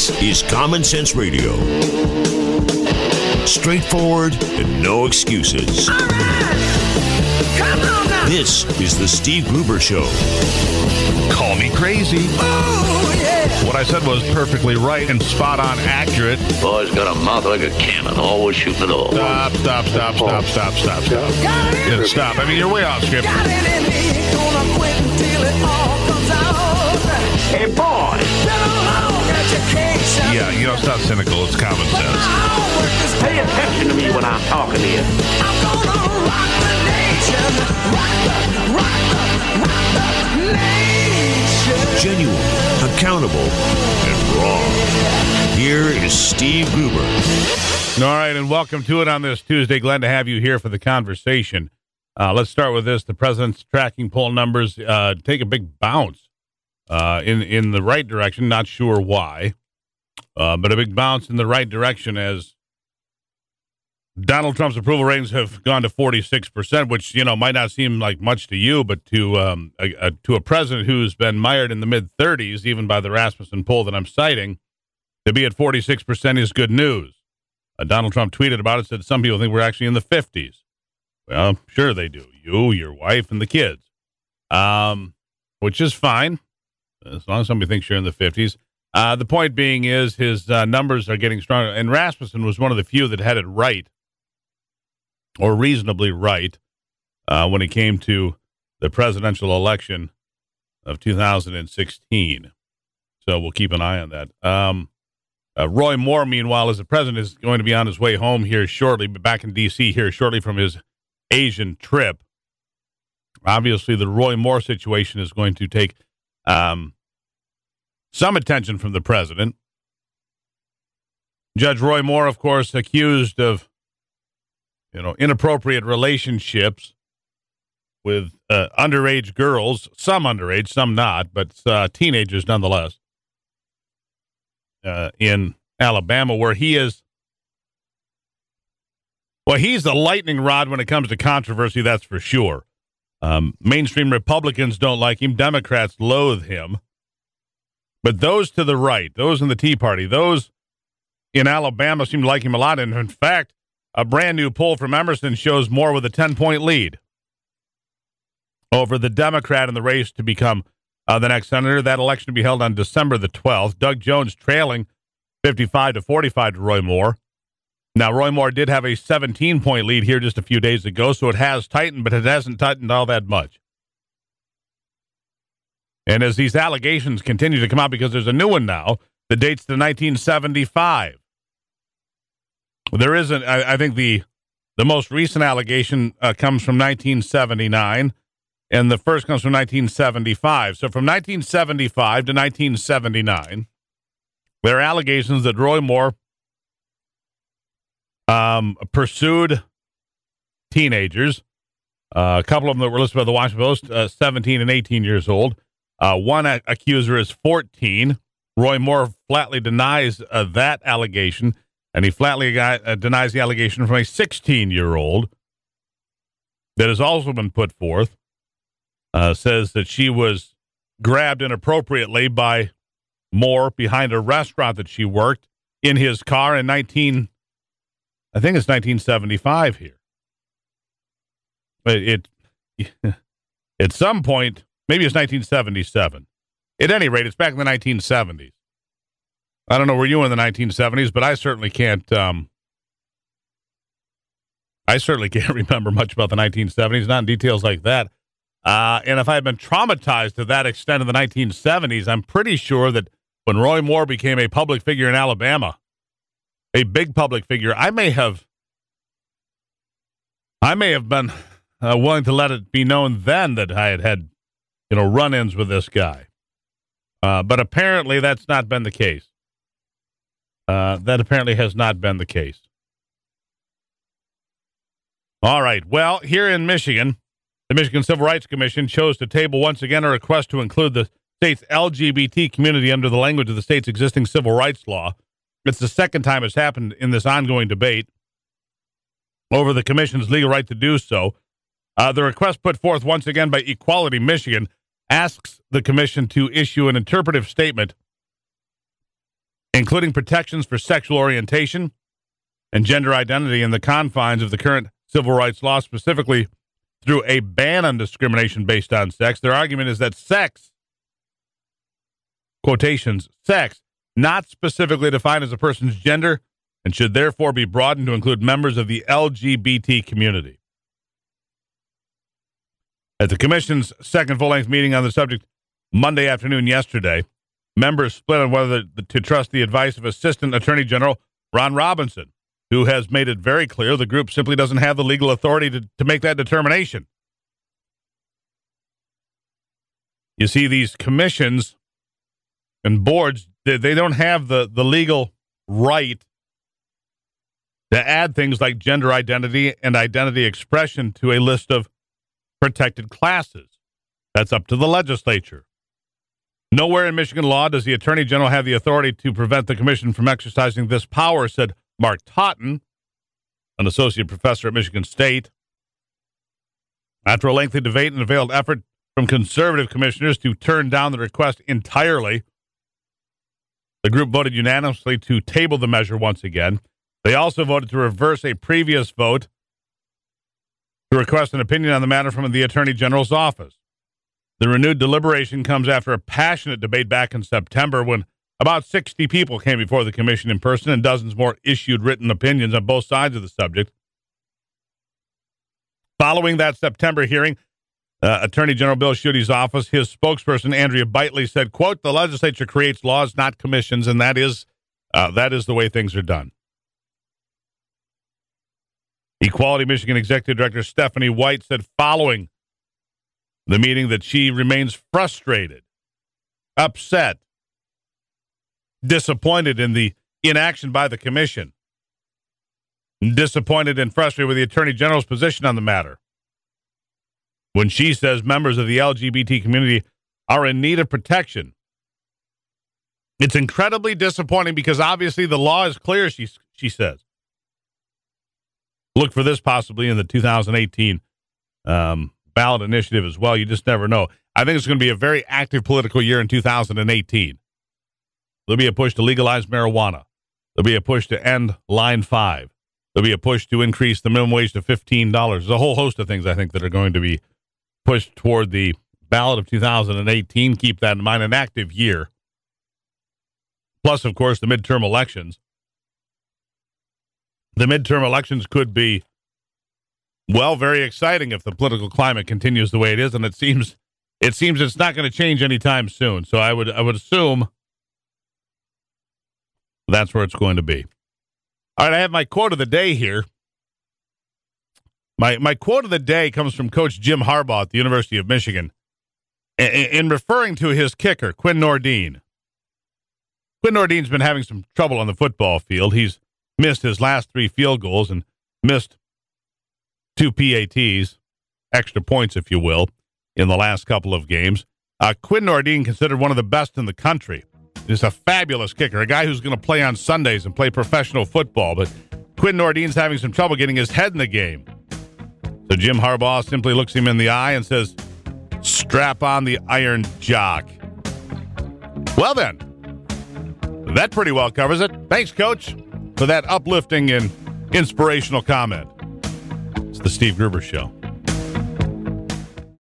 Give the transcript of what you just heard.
This is Common Sense Radio. Straightforward and no excuses. All right. Come on now. This is the Steve Gruber Show. Call me crazy. Oh, yeah. What I said was perfectly right and spot on accurate. Boy's got a mouth like a cannon, always shooting it all. Stop. Got it in Yeah, stop. I mean, you're way off script. Got it in me. Gonna quit until it all comes out. Hey, boy! Been a long education. Yeah, you know, it's not cynical. It's common sense. My homework is Pay attention to me when I'm talking to you. I'm gonna rock the nation. Rock the nation. Genuine, accountable, and raw. Here is Steve Gruber. All right, and welcome to it on this Tuesday. Glad to have you here for the conversation. Let's start with this. The president's tracking poll numbers take a big bounce in the right direction. Not sure why, but a big bounce in the right direction as Donald Trump's approval ratings have gone to 46%, which, you know, might not seem like much to you, but to a president who's been mired in the mid-30s, even by the Rasmussen poll that I'm citing, to be at 46% is good news. Donald Trump tweeted about it, said some people think we're actually in the 50s. Well, sure they do. You, your wife, and the kids, which is fine, as long as somebody thinks you're in the 50s. The point being is his numbers are getting stronger, and Rasmussen was one of the few that had it right, or reasonably right, when it came to the presidential election of 2016. So we'll keep an eye on that. Roy Moore, meanwhile, as the president is going to be on his way home here shortly, but back in D.C. here shortly from his Asian trip. Obviously, the Roy Moore situation is going to take some attention from the president. Judge Roy Moore, of course, accused of, inappropriate relationships with underage girls, some underage, some not, but teenagers nonetheless, in Alabama, where he is. Well, he's the lightning rod when it comes to controversy, that's for sure. Mainstream Republicans don't like him. Democrats loathe him. But those to the right, those in the Tea Party, those in Alabama seem to like him a lot. And in fact, a brand new poll from Emerson shows Moore with a 10-point lead over the Democrat in the race to become the next senator. That election to be held on December the 12th. Doug Jones trailing 55-45 to Roy Moore. Now, Roy Moore did have a 17-point lead here just a few days ago, so it has tightened, but it hasn't tightened all that much. And as these allegations continue to come out, because there's a new one now that dates to 1975. There isn't, I think the most recent allegation comes from 1979, and the first comes from 1975. So from 1975 to 1979, there are allegations that Roy Moore pursued teenagers, a couple of them that were listed by the Washington Post, 17 and 18 years old. One accuser is 14. Roy Moore flatly denies that allegation, and he flatly denies the allegation from a 16-year-old that has also been put forth. Says that she was grabbed inappropriately by Moore behind a restaurant that she worked in his car in 1975 here. But at some point, maybe it's 1977. At any rate, it's back in the 1970s. I don't know, were you in the 1970s, but I certainly can't remember much about the 1970s, not in details like that. And if I had been traumatized to that extent in the 1970s, I'm pretty sure that when Roy Moore became a public figure in Alabama, a big public figure, I may have been willing to let it be known then that I had run-ins with this guy. But apparently that's not been the case. That apparently has not been the case. All right. Well, here in Michigan, the Michigan Civil Rights Commission chose to table once again a request to include the state's LGBT community under the language of the state's existing civil rights law. It's the second time it's happened in this ongoing debate over the commission's legal right to do so. The request put forth once again by Equality Michigan asks the commission to issue an interpretive statement including protections for sexual orientation and gender identity in the confines of the current civil rights law, specifically through a ban on discrimination based on sex. Their argument is that sex, quotations, sex, not specifically defined as a person's gender, and should therefore be broadened to include members of the LGBT community. At the Commission's second full-length meeting on the subject Monday afternoon yesterday, members split on whether to trust the advice of Assistant Attorney General Ron Robinson, who has made it very clear the group simply doesn't have the legal authority to make that determination. You see, these commissions and boards, they don't have the legal right to add things like gender identity and identity expression to a list of protected classes. That's up to the legislature. Nowhere in Michigan law does the Attorney General have the authority to prevent the commission from exercising this power, said Mark Totten, an associate professor at Michigan State. After a lengthy debate and a veiled effort from conservative commissioners to turn down the request entirely, the group voted unanimously to table the measure once again. They also voted to reverse a previous vote to request an opinion on the matter from the Attorney General's office. The renewed deliberation comes after a passionate debate back in September when about 60 people came before the commission in person and dozens more issued written opinions on both sides of the subject. Following that September hearing, Attorney General Bill Schuete's office, his spokesperson, Andrea Bitely, said, quote, "The legislature creates laws, not commissions, and that is the way things are done." Equality Michigan Executive Director Stephanie White said following the meeting that she remains frustrated, upset, disappointed in the inaction by the commission, disappointed and frustrated with the Attorney General's position on the matter. When she says members of the LGBT community are in need of protection, it's incredibly disappointing because obviously the law is clear, she says. Look for this possibly in the 2018 ballot initiative as well. You just never know. I think it's going to be a very active political year in 2018. There'll be a push to legalize marijuana. There'll be a push to end Line 5. There'll be a push to increase the minimum wage to $15. There's a whole host of things, I think, that are going to be pushed toward the ballot of 2018. Keep that in mind, an active year. Plus, of course, the midterm elections. The midterm elections could be, well, very exciting if the political climate continues the way it is, and it seems it's not going to change anytime soon. So I would assume that's where it's going to be. All right, I have my quote of the day here. My quote of the day comes from Coach Jim Harbaugh at the University of Michigan in referring to his kicker, Quinn Nordin. Quinn Nordin's been having some trouble on the football field. He's missed his last 3 field goals and missed 2 PATs, extra points, if you will, in the last couple of games. Quinn Nordin, considered one of the best in the country, is a fabulous kicker, a guy who's going to play on Sundays and play professional football. But Quinn Nordin's having some trouble getting his head in the game. So Jim Harbaugh simply looks him in the eye and says, "Strap on the iron jock." Well then, that pretty well covers it. Thanks, Coach, for that uplifting and inspirational comment. It's the Steve Gruber Show.